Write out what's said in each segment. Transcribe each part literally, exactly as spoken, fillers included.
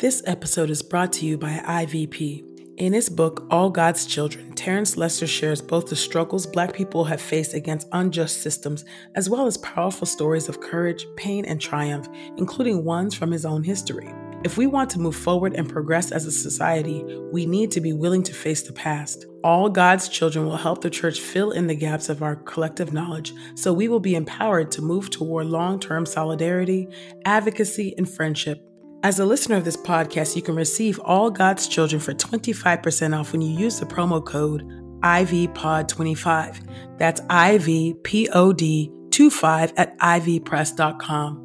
This episode is brought to you by I V P. In his book, All God's Children, Terrence Lester shares both the struggles Black people have faced against unjust systems, as well as powerful stories of courage, pain, and triumph, including ones from his own history. If we want to move forward and progress as a society, we need to be willing to face the past. All God's Children will help the church fill in the gaps of our collective knowledge, so we will be empowered to move toward long-term solidarity, advocacy, and friendship. As a listener of this podcast, you can receive All God's Children for twenty-five percent off when you use the promo code I V P O D twenty-five. That's I V P O D twenty-five at I V press dot com.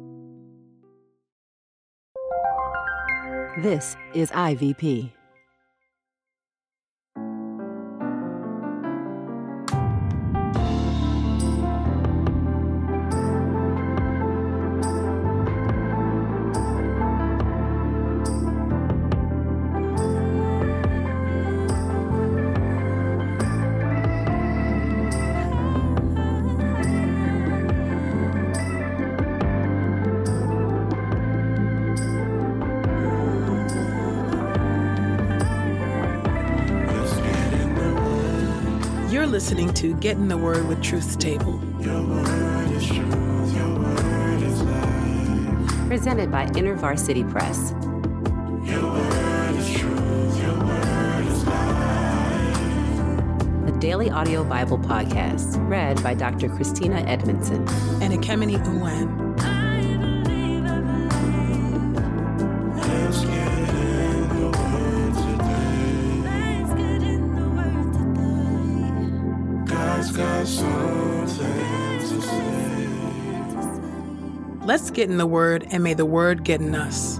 This is I V P. You're listening to Get in the Word with Truth's Table. Your word is truth, your word is life. Presented by InterVarsity Press. Your word is truth, your word is life. A daily audio Bible podcast read by Doctor Christina Edmondson And Ekemini Uwan. Let's get in the word today. God's got something to say. Let's get in the Word, and may the Word get in us.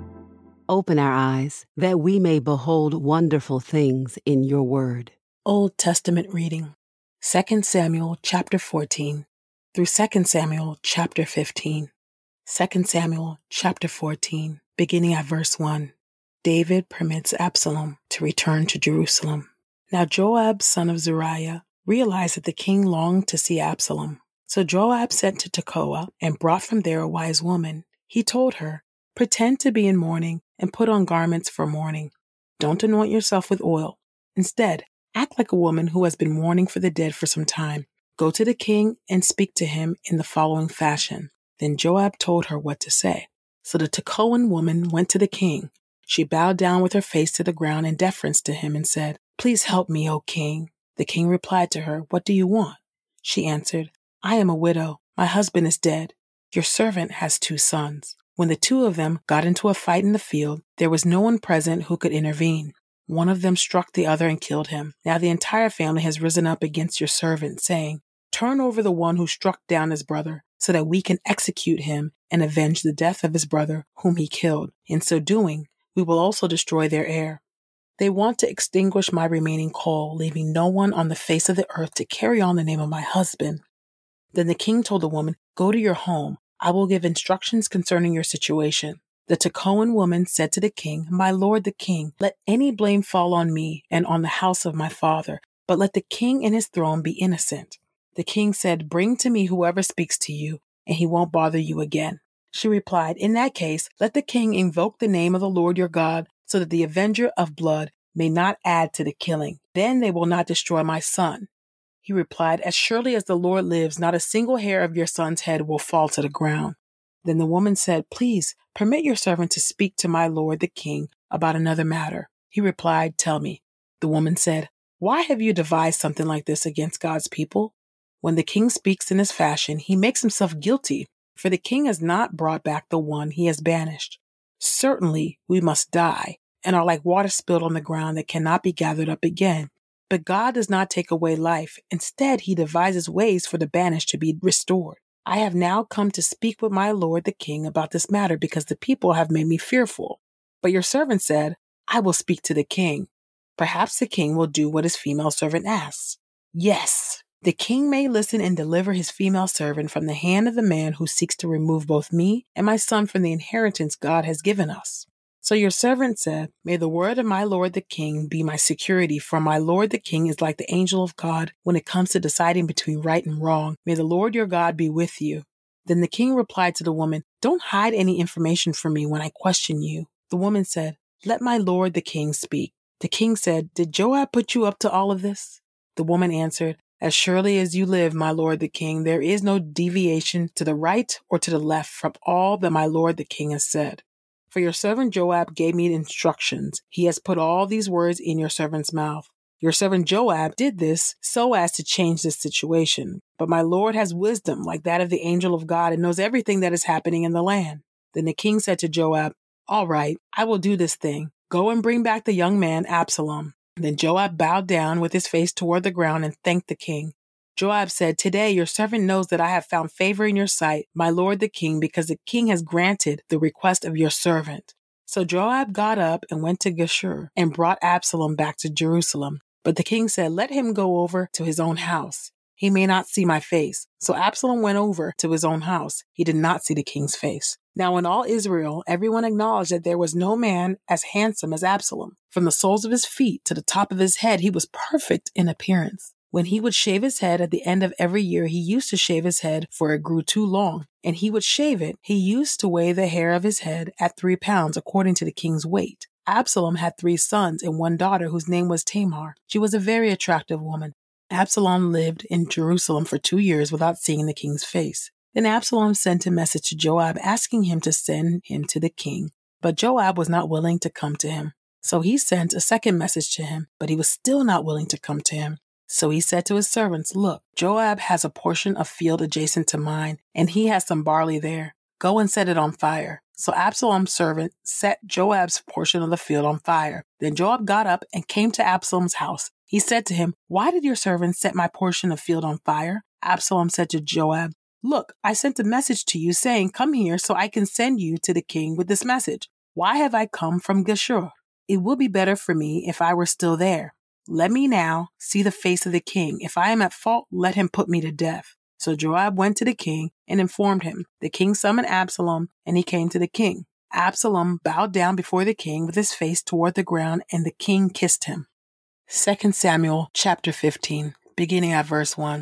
Open our eyes that we may behold wonderful things in your word. Old Testament reading, Second Samuel chapter fourteen through Second Samuel chapter fifteen. Second Samuel chapter fourteen, beginning at verse one. David permits Absalom to return to Jerusalem. Now Joab, son of Zeruiah, realized that the king longed to see Absalom. So Joab sent to Tekoa and brought from there a wise woman. He told her, "Pretend to be in mourning and put on garments for mourning. Don't anoint yourself with oil. Instead, act like a woman who has been mourning for the dead for some time. Go to the king and speak to him in the following fashion." Then Joab told her what to say. So the Tekoan woman went to the king. She bowed down with her face to the ground in deference to him and said, "Please help me, O king." The king replied to her, "What do you want?" She answered, "I am a widow. My husband is dead. Your servant has two sons. When the two of them got into a fight in the field, there was no one present who could intervene. One of them struck the other and killed him. Now the entire family has risen up against your servant, saying, 'Turn over the one who struck down his brother, so that we can execute him and avenge the death of his brother whom he killed. In so doing, we will also destroy their heir.' They want to extinguish my remaining coal, leaving no one on the face of the earth to carry on the name of my husband." Then the king told the woman, "Go to your home. I will give instructions concerning your situation." The Tekoan woman said to the king, "My lord the king, let any blame fall on me and on the house of my father, but let the king and his throne be innocent." The king said, "Bring to me whoever speaks to you, and he won't bother you again." She replied, "In that case, let the king invoke the name of the Lord your God, so that the avenger of blood may not add to the killing. Then they will not destroy my son." He replied, "As surely as the Lord lives, not a single hair of your son's head will fall to the ground." Then the woman said, "Please permit your servant to speak to my lord the king about another matter." He replied, "Tell me." The woman said, "Why have you devised something like this against God's people? When the king speaks in this fashion, he makes himself guilty, for the king has not brought back the one he has banished. Certainly we must die, and are like water spilled on the ground that cannot be gathered up again. But God does not take away life. Instead, he devises ways for the banished to be restored. I have now come to speak with my lord the king about this matter because the people have made me fearful. But your servant said, 'I will speak to the king. Perhaps the king will do what his female servant asks.' Yes, the king may listen and deliver his female servant from the hand of the man who seeks to remove both me and my son from the inheritance God has given us." So your servant said, "May the word of my lord the king be my security, for my lord the king is like the angel of God when it comes to deciding between right and wrong. May the Lord your God be with you." Then the king replied to the woman, "Don't hide any information from me when I question you. The woman said, "Let my lord the king speak." The king said, "Did Joab put you up to all of this?" The woman answered, "As surely as you live, my lord the king, there is no deviation to the right or to the left from all that my lord the king has said. For your servant Joab gave me instructions. He has put all these words in your servant's mouth. Your servant Joab did this so as to change this situation. But my lord has wisdom like that of the angel of God and knows everything that is happening in the land." Then the king said to Joab, "All right, I will do this thing. Go and bring back the young man Absalom." Then Joab bowed down with his face toward the ground and thanked the king. Joab said, "Today your servant knows that I have found favor in your sight, my lord the king, because the king has granted the request of your servant." So Joab got up and went to Geshur and brought Absalom back to Jerusalem. But the king said, "Let him go over to his own house. He may not see my face." So Absalom went over to his own house. He did not see the king's face. Now in all Israel, everyone acknowledged that there was no man as handsome as Absalom. From the soles of his feet to the top of his head, he was perfect in appearance. When he would shave his head at the end of every year, he used to shave his head, for it grew too long, and he would shave it. He used to weigh the hair of his head at three pounds, according to the king's weight. Absalom had three sons and one daughter whose name was Tamar. She was a very attractive woman. Absalom lived in Jerusalem for two years without seeing the king's face. Then Absalom sent a message to Joab asking him to send him to the king. But Joab was not willing to come to him. So he sent a second message to him, but he was still not willing to come to him. So he said to his servants, "Look, Joab has a portion of field adjacent to mine, and he has some barley there. Go and set it on fire." So Absalom's servant set Joab's portion of the field on fire. Then Joab got up and came to Absalom's house. He said to him, "Why did your servant set my portion of field on fire?" Absalom said to Joab, "Look, I sent a message to you saying, 'Come here so I can send you to the king with this message.' Why have I come from Geshur? It would be better for me if I were still there. Let me now see the face of the king. If I am at fault, let him put me to death." So Joab went to the king and informed him. The king summoned Absalom, and he came to the king. Absalom bowed down before the king with his face toward the ground, and the king kissed him. Second Samuel chapter fifteen, beginning at verse one.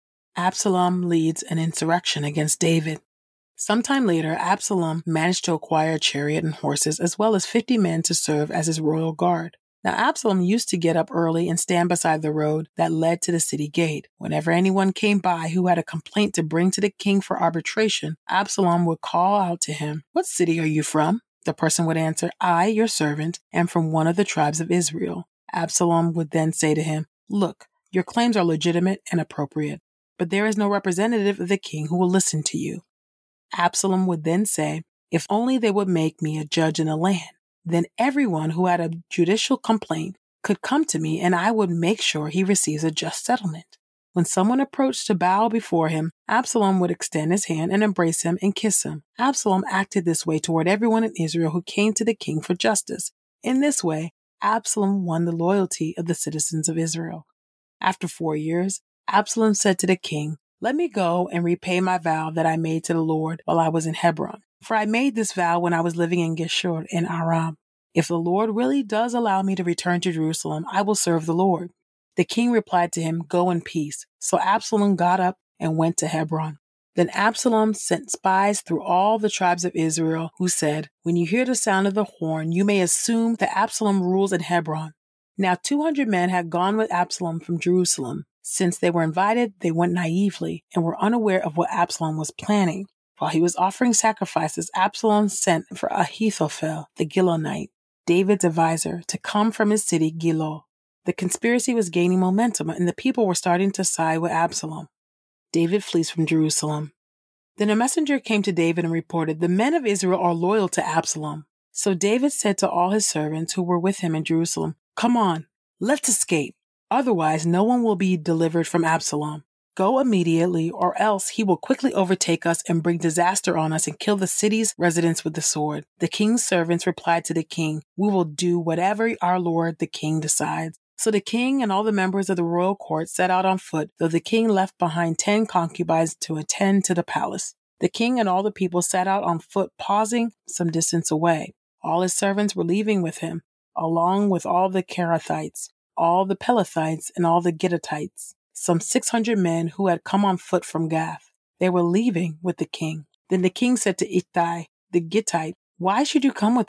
Absalom leads an insurrection against David. Sometime later, Absalom managed to acquire a chariot and horses, as well as fifty men to serve as his royal guard. Now Absalom used to get up early and stand beside the road that led to the city gate. Whenever anyone came by who had a complaint to bring to the king for arbitration, Absalom would call out to him, "What city are you from?" The person would answer, "I, your servant, am from one of the tribes of Israel." Absalom would then say to him, "Look, your claims are legitimate and appropriate, but there is no representative of the king who will listen to you." Absalom would then say, "If only they would make me a judge in the land. Then everyone who had a judicial complaint could come to me, and I would make sure he receives a just settlement." When someone approached to bow before him, Absalom would extend his hand and embrace him and kiss him. Absalom acted this way toward everyone in Israel who came to the king for justice. In this way, Absalom won the loyalty of the citizens of Israel. After four years, Absalom said to the king, "Let me go and repay my vow that I made to the Lord while I was in Hebron. For I made this vow when I was living in Geshur in Aram. If the Lord really does allow me to return to Jerusalem, I will serve the Lord." The king replied to him, "Go in peace." So Absalom got up and went to Hebron. Then Absalom sent spies through all the tribes of Israel who said, "When you hear the sound of the horn, you may assume that Absalom rules in Hebron." Now two hundred men had gone with Absalom from Jerusalem. Since they were invited, they went naively and were unaware of what Absalom was planning. While he was offering sacrifices, Absalom sent for Ahithophel, the Gilonite, David's advisor, to come from his city Gilo. The conspiracy was gaining momentum, and the people were starting to side with Absalom. David flees from Jerusalem. Then a messenger came to David and reported, "The men of Israel are loyal to Absalom." So David said to all his servants who were with him in Jerusalem, "Come on, let's escape. Otherwise, no one will be delivered from Absalom. Go immediately, or else he will quickly overtake us and bring disaster on us and kill the city's residents with the sword." The king's servants replied to the king, "We will do whatever our lord the king decides." So the king and all the members of the royal court set out on foot, though the king left behind ten concubines to attend to the palace. The king and all the people set out on foot, pausing some distance away. All his servants were leaving with him, along with all the Kerethites, all the Pelethites, and all the Gittitites, some six hundred men who had come on foot from Gath. They were leaving with the king. Then the king said to Ittai, the Gittite, "Why should you come with us?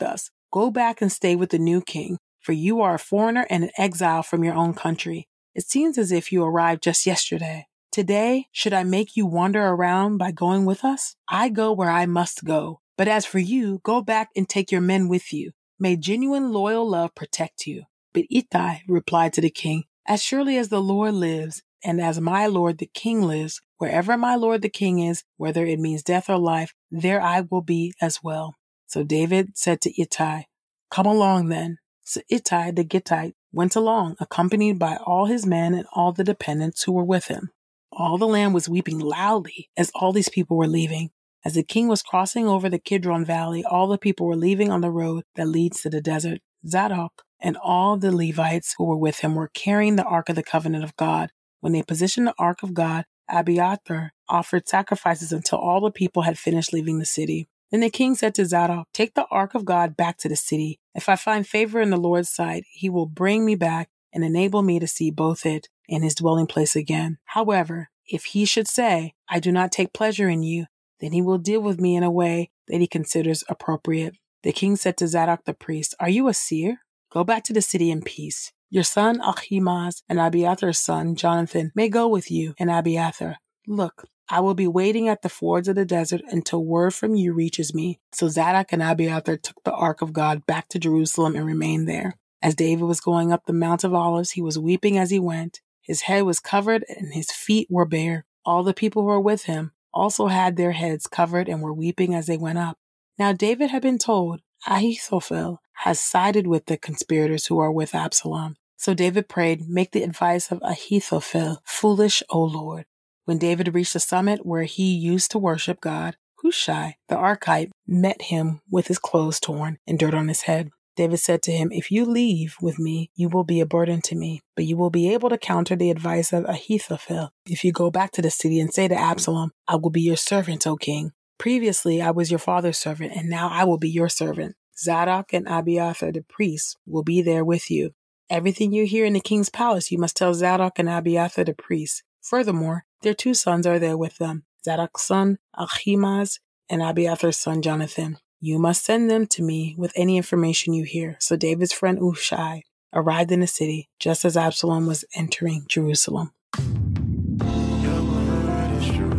Go back and stay with the new king, for you are a foreigner and an exile from your own country. It seems as if you arrived just yesterday. Today, should I make you wander around by going with us? I go where I must go. But as for you, go back and take your men with you. May genuine loyal love protect you. But Ittai replied to the king, As surely as the Lord lives, and as my lord the king lives, wherever my lord the king is, whether it means death or life, there I will be as well. So David said to Ittai, Come along then. So Ittai the Gittite went along, accompanied by all his men and all the dependents who were with him. All the land was weeping loudly as all these people were leaving. As the king was crossing over the Kidron Valley, all the people were leaving on the road that leads to the desert. Zadok and all the Levites who were with him were carrying the Ark of the Covenant of God. When they positioned the Ark of God, Abiathar offered sacrifices until all the people had finished leaving the city. Then the king said to Zadok, Take the Ark of God back to the city. If I find favor in the Lord's sight, he will bring me back and enable me to see both it and his dwelling place again. However, if he should say, I do not take pleasure in you, then he will deal with me in a way that he considers appropriate. The king said to Zadok the priest, Are you a seer? Go back to the city in peace. Your son Ahimaaz and Abiathar's son Jonathan may go with you and Abiathar. Look, I will be waiting at the fords of the desert until word from you reaches me. So Zadok and Abiathar took the Ark of God back to Jerusalem and remained there. As David was going up the Mount of Olives, he was weeping as he went. His head was covered and his feet were bare. All the people who were with him also had their heads covered and were weeping as they went up. Now David had been told, Ahithophel has sided with the conspirators who are with Absalom. So David prayed, Make the advice of Ahithophel foolish, O Lord. When David reached the summit where he used to worship God, Hushai, the Archite, met him with his clothes torn and dirt on his head. David said to him, If you leave with me, you will be a burden to me, but you will be able to counter the advice of Ahithophel. If you go back to the city and say to Absalom, I will be your servant, O king. Previously I was your father's servant, and now I will be your servant. Zadok and Abiathar the priests will be there with you. Everything you hear in the king's palace you must tell Zadok and Abiathar the priests. Furthermore, their two sons are there with them, Zadok's son Ahimaaz and Abiathar's son Jonathan. You must send them to me with any information you hear. So David's friend Hushai arrived in the city just as Absalom was entering Jerusalem. Your word is true.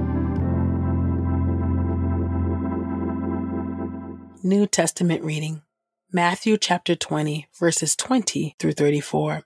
New Testament reading. Matthew chapter twenty, verses twenty through thirty-four.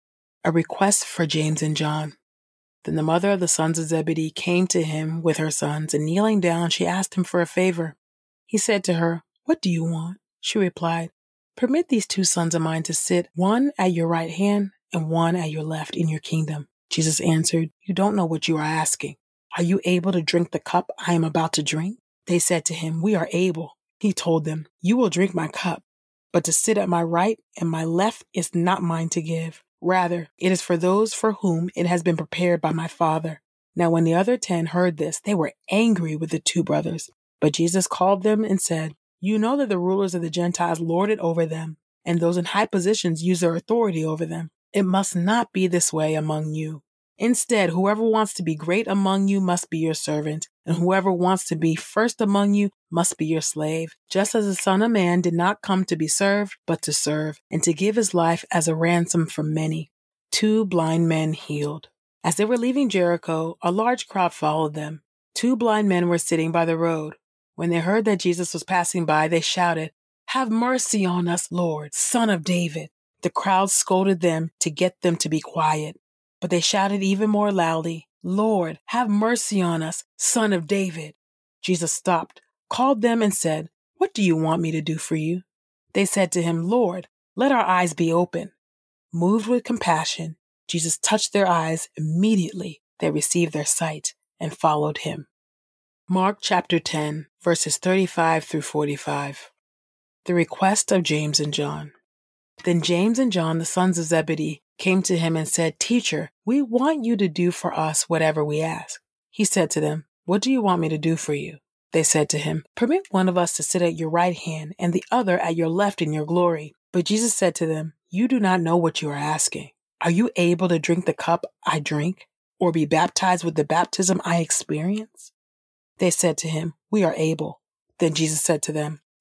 A request for James and John. Then the mother of the sons of Zebedee came to him with her sons, and kneeling down, she asked him for a favor. He said to her, What do you want? She replied, Permit these two sons of mine to sit, one at your right hand and one at your left in your kingdom. Jesus answered, You don't know what you are asking. Are you able to drink the cup I am about to drink? They said to him, We are able. He told them, You will drink my cup, but to sit at my right and my left is not mine to give. Rather, it is for those for whom it has been prepared by my Father. Now when the other ten heard this, they were angry with the two brothers. But Jesus called them and said, You know that the rulers of the Gentiles lord it over them, and those in high positions use their authority over them. It must not be this way among you. Instead, whoever wants to be great among you must be your servant, and whoever wants to be first among you must be your slave, just as the Son of Man did not come to be served, but to serve, and to give his life as a ransom for many. Two blind men healed. As they were leaving Jericho, a large crowd followed them. Two blind men were sitting by the road. When they heard that Jesus was passing by, they shouted, Have mercy on us, Lord, Son of David. The crowd scolded them to get them to be quiet. But they shouted even more loudly, Lord, have mercy on us, Son of David. Jesus stopped, called them and said, What do you want me to do for you? They said to him, Lord, let our eyes be open. Moved with compassion, Jesus touched their eyes. Immediately they received their sight and followed him. Mark chapter ten, verses thirty-five through forty-five. The request of James and John. Then James and John, the sons of Zebedee, came to him and said, Teacher, we want you to do for us whatever we ask. He said to them, What do you want me to do for you? They said to him, Permit one of us to sit at your right hand and the other at your left in your glory. But Jesus said to them, You do not know what you are asking. Are you able to drink the cup I drink, or be baptized with the baptism I experience? They said to him, We are able. Then Jesus said to them,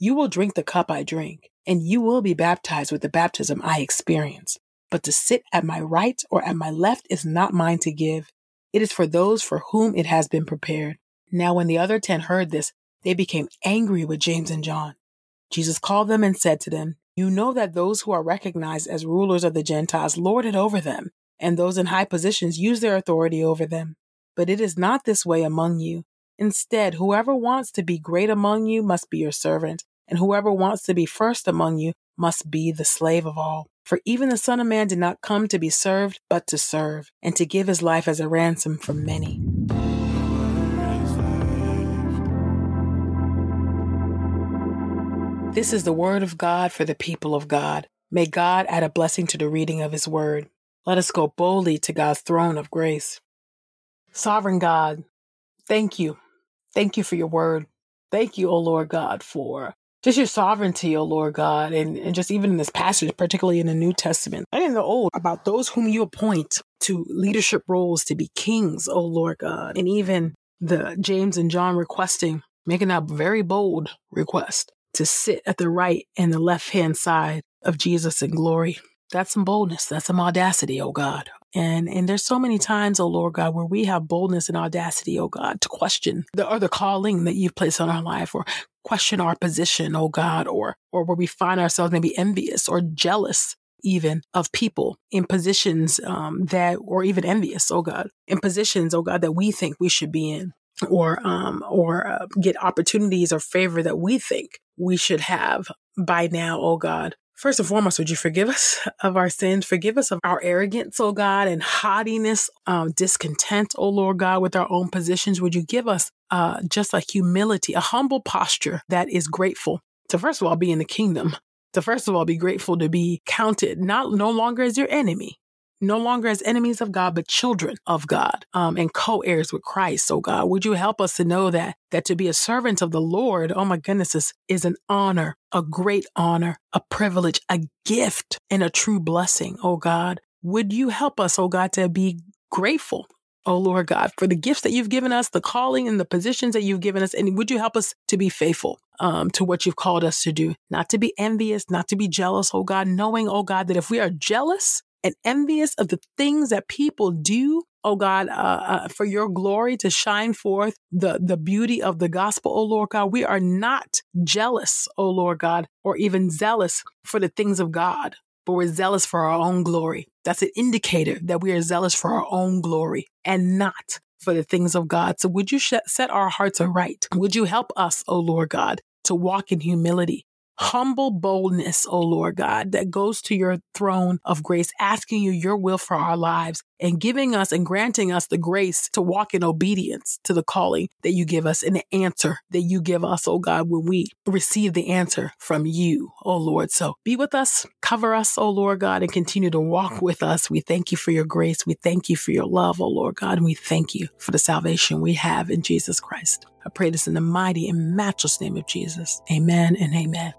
You will drink the cup I drink, and you will be baptized with the baptism I experience. But to sit at my right or at my left is not mine to give. It is for those for whom it has been prepared." Now when the other ten heard this, they became angry with James and John. Jesus called them and said to them, "You know that those who are recognized as rulers of the Gentiles lord it over them, and those in high positions use their authority over them. But it is not this way among you. Instead, whoever wants to be great among you must be your servant, and whoever wants to be first among you must be the slave of all. For even the Son of Man did not come to be served, but to serve, and to give his life as a ransom for many." This is the word of God for the people of God. May God add a blessing to the reading of his word. Let us go boldly to God's throne of grace. Sovereign God, thank you. Thank you for your word. Thank you, O Lord God, for just your sovereignty, O Lord God, and, and just even in this passage, particularly in the New Testament, and in the Old, about those whom you appoint to leadership roles to be kings, O Lord God, and even the James and John requesting, making a very bold request to sit at the right and the left-hand side of Jesus in glory. That's some boldness. That's some audacity, oh God. And and there's so many times, oh Lord God, where we have boldness and audacity, oh God, to question the or the calling that you've placed on our life, or question our position, oh God, or or where we find ourselves maybe envious or jealous even of people in positions um, that, or even envious, oh God, in positions, oh God, that we think we should be in, or um, or uh, get opportunities or favor that we think we should have by now, oh God. First and foremost, would you forgive us of our sins? Forgive us of our arrogance, oh God, and haughtiness, um, discontent, oh Lord God, with our own positions. Would you give us uh, just like humility, a humble posture that is grateful to, first of all, be in the kingdom, to, first of all, be grateful to be counted not no longer as your enemy, no longer as enemies of God, but children of God, um, and co-heirs with Christ. Oh God, would you help us to know that, that to be a servant of the Lord, oh my goodness, is, is an honor, a great honor, a privilege, a gift, and a true blessing. Oh God, would you help us, oh God, to be grateful, oh Lord God, for the gifts that you've given us, the calling and the positions that you've given us. And would you help us to be faithful um, to what you've called us to do, not to be envious, not to be jealous, oh God, knowing, oh God, that if we are jealous and envious of the things that people do, oh God, uh, uh, for your glory to shine forth the, the beauty of the gospel, oh Lord God, we are not jealous, oh Lord God, or even zealous for the things of God, but we're zealous for our own glory. That's an indicator that we are zealous for our own glory and not for the things of God. So would you sh- set our hearts aright? Would you help us, oh Lord God, to walk in humility, humble boldness, oh Lord God, that goes to your throne of grace, asking you your will for our lives and giving us and granting us the grace to walk in obedience to the calling that you give us and the answer that you give us, oh God, when we receive the answer from you, oh Lord. So be with us, cover us, oh Lord God, and continue to walk with us. We thank you for your grace. We thank you for your love, oh Lord God, and we thank you for the salvation we have in Jesus Christ. I pray this in the mighty and matchless name of Jesus. Amen and amen.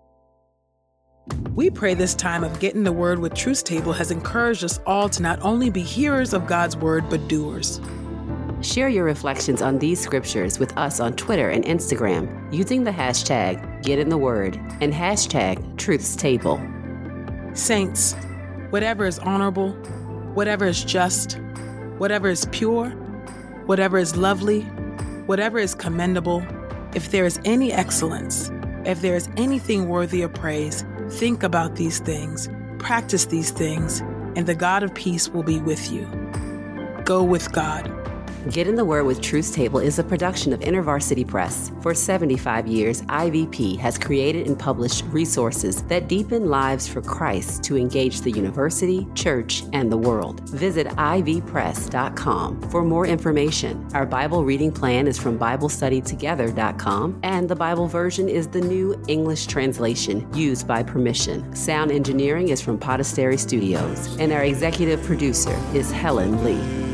We pray this time of Getting the Word with Truth Table has encouraged us all to not only be hearers of God's Word, but doers. Share your reflections on these scriptures with us on Twitter and Instagram using the hashtag GetInTheWord and hashtag Truth's Table. Saints, whatever is honorable, whatever is just, whatever is pure, whatever is lovely, whatever is commendable, if there is any excellence, if there is anything worthy of praise, think about these things, practice these things, and the God of peace will be with you. Go with God. Get in the Word with Truth's Table is a production of InterVarsity Press. For seventy-five years, I V P has created and published resources that deepen lives for Christ to engage the university, church, and the world. Visit I V press dot com for more information. Our Bible reading plan is from Bible Study Together dot com, and the Bible version is the new English translation used by permission. Sound engineering is from Podastery Studios, and our executive producer is Helen Lee.